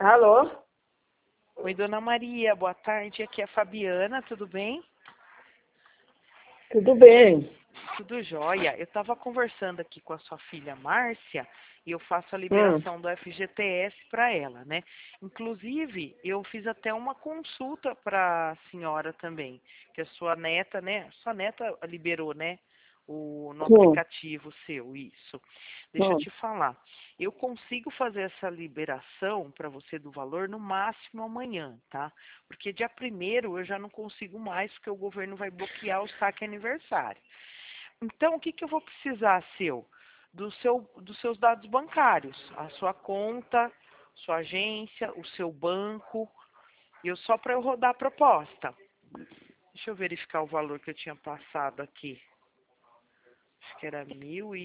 Alô? Oi, dona Maria, boa tarde. Aqui é a Fabiana, tudo bem? Tudo bem? Tudo jóia. Eu estava conversando aqui com a sua filha Márcia e eu faço a liberação do FGTS para ela, né? Inclusive, eu fiz até uma consulta para a senhora também, que a sua neta, né? Sua neta liberou, né? No aplicativo seu, isso. Deixa eu te falar. Eu consigo fazer essa liberação para você do valor no máximo amanhã, tá? Porque dia 1º eu já não consigo mais, porque o governo vai bloquear o saque aniversário. Então, o que eu vou precisar dos seus dados bancários, a sua conta, sua agência, o seu banco, só para eu rodar a proposta. Deixa eu verificar o valor que eu tinha passado aqui. Acho que era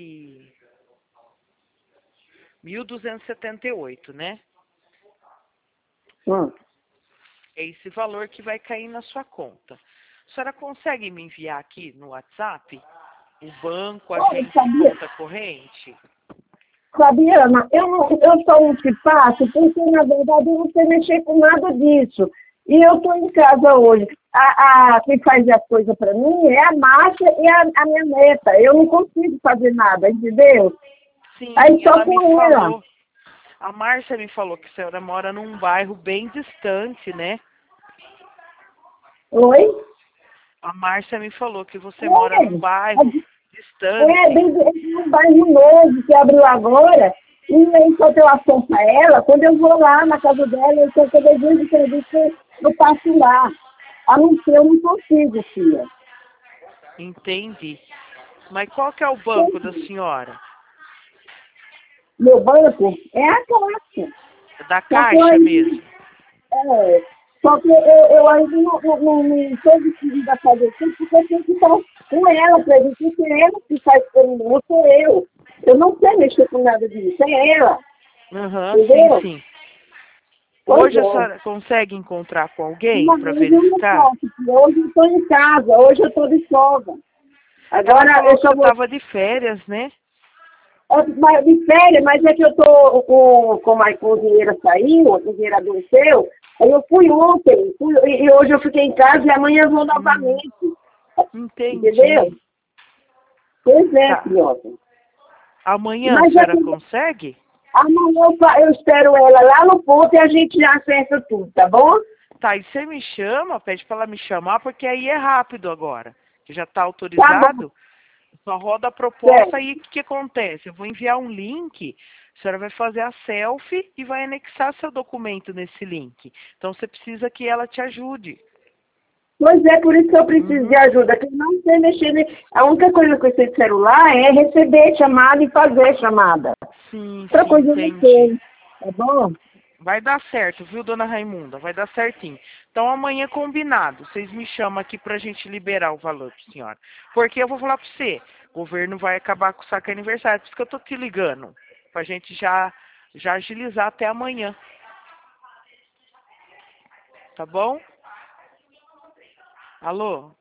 1.278, né? É esse valor que vai cair na sua conta. A senhora consegue me enviar aqui no WhatsApp o banco, agência e conta corrente? Fabiana, eu sou um que passo, porque na verdade eu não sei mexer com nada disso. E eu estou em casa hoje. Quem faz as coisas para mim é a Márcia e a minha neta. Eu não consigo fazer nada, entendeu? Sim, Aí só ela me com ela. falou. A Márcia me falou que a senhora mora num bairro bem distante, né? Oi? A Márcia me falou que você mora num bairro distante. Bem um bairro novo que abriu agora. E aí, quando eu assunto para ela, quando eu vou lá na casa dela, eu tenho que fazer de serviço, eu passo lá. A não ser, eu não consigo, filha. Entendi. Mas qual que é o banco da senhora? Meu banco é a Caixa. Da Caixa mesmo? Só que eu ainda não estou decidida a fazer tudo, porque eu tenho que estar com ela, para ver se é ela que faz por mim, não sou eu. Eu não sei mexer com nada disso, é ela. Entendeu? Sim. Pois Hoje a é. senhora consegue encontrar com alguém Mas para hoje eu não verificar? posso, porque hoje eu estou em casa, hoje eu estou de folga. Ela Agora falou eu que só você vou. estava de férias, né? De férias, mas é que eu estou com o dinheiro saiu, o dinheiro adoeceu. Aí eu fui ontem, e hoje eu fiquei em casa e amanhã eu vou novamente. Entendi. Entendeu? Pois é, Tá. filhota. Amanhã a Mas senhora consegue? amanhã eu espero ela lá no ponto e a gente já acerta tudo, tá bom? Tá, e você me chama, pede para ela me chamar, porque aí é rápido agora. Que já está Tá bom, autorizado. Só roda a certo. proposta e o que acontece? Eu vou enviar um link, a senhora vai fazer a selfie e vai anexar seu documento nesse link. Então você precisa que ela te ajude. Pois é, por isso que eu preciso de ajuda, que eu não sei mexer. A única coisa que eu sei de celular é receber chamada e fazer chamada. Sim, Outra coisa eu não entendi. sei, tá bom? Vai dar certo, viu, dona Raimunda? Vai dar certinho. Então amanhã combinado. Vocês me chamam aqui pra gente liberar o valor pra senhora. Porque eu vou falar pra você, o governo vai acabar com o saque aniversário. Por isso que eu tô te ligando. Pra gente já agilizar até amanhã. Tá bom? Alô?